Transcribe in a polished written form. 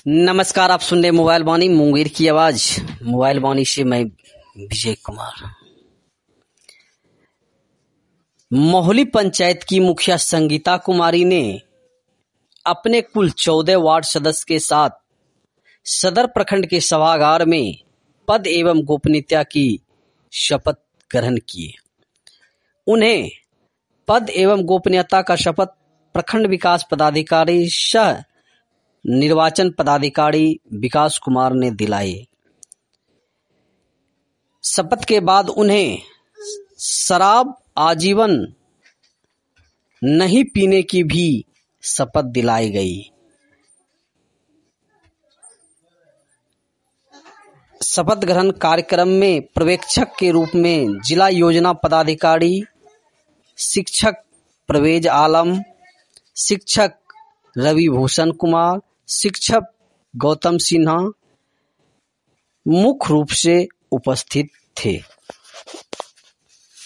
नमस्कार, आप सुन रहे मोबाइल वाणी मुंगेर की आवाज। मोबाइल वाणी से मैं विजय कुमार। मोहली पंचायत की मुखिया संगीता कुमारी ने अपने कुल 14 वार्ड सदस्य के साथ सदर प्रखंड के सभागार में पद एवं गोपनीयता की शपथ ग्रहण किए। उन्हें पद एवं गोपनीयता का शपथ प्रखंड विकास पदाधिकारी सह निर्वाचन पदाधिकारी विकास कुमार ने दिलाए। शपथ के बाद उन्हें शराब आजीवन नहीं पीने की भी शपथ दिलाई गई। शपथ ग्रहण कार्यक्रम में पर्यवेक्षक के रूप में जिला योजना पदाधिकारी शिक्षक परवेज आलम, शिक्षक रवि भूषण कुमार, शिक्षक गौतम सिन्हा मुख्य रूप से उपस्थित थे।